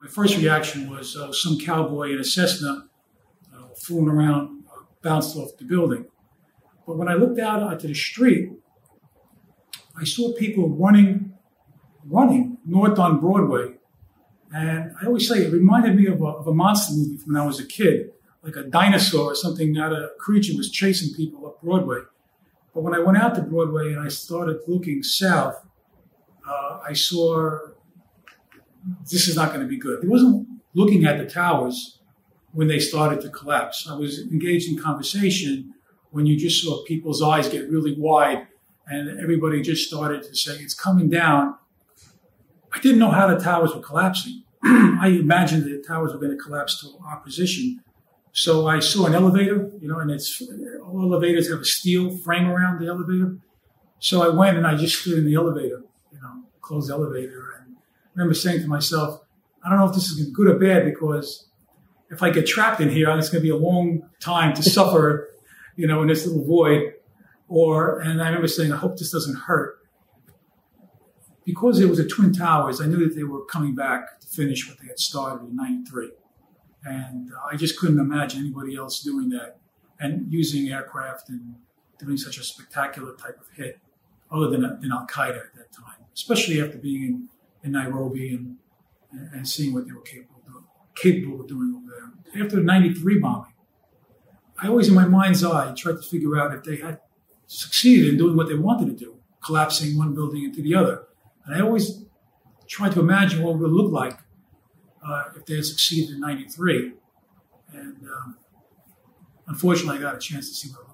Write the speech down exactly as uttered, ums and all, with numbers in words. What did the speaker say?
my first reaction was uh, some cowboy in a Cessna uh, fooling around, uh, bounced off the building. But when I looked out onto the street, I saw people running, running north on Broadway. And I always say it reminded me of a, of a monster movie from when I was a kid, like a dinosaur or something, not a creature was chasing people up Broadway. But when I went out to Broadway and I started looking south, uh, I saw this is not going to be good. I wasn't looking at the towers when they started to collapse. I was engaged in conversation when you just saw people's eyes get really wide and everybody just started to say, it's coming down. I didn't know how the towers were collapsing. I imagined the towers were going to collapse to our position. So I saw an elevator, you know, and it's all elevators have a steel frame around the elevator. So I went and I just stood in the elevator, you know, closed the elevator. And I remember saying to myself, I don't know if this is good or bad, because if I get trapped in here, it's going to be a long time to suffer, you know, in this little void. Or, and I remember saying, I hope this doesn't hurt. Because it was a Twin Towers, I knew that they were coming back to finish what they had started in ninety-three. And uh, I just couldn't imagine anybody else doing that and using aircraft and doing such a spectacular type of hit other than, than Al-Qaeda at that time, especially after being in, in Nairobi and, and seeing what they were capable of, doing, capable of doing over there. After the ninety-three bombing, I always, in my mind's eye, tried to figure out if they had succeeded in doing what they wanted to do, collapsing one building into the other. And I always tried to imagine what it would look like uh, if they had succeeded in ninety-three. And um, unfortunately, I got a chance to see what it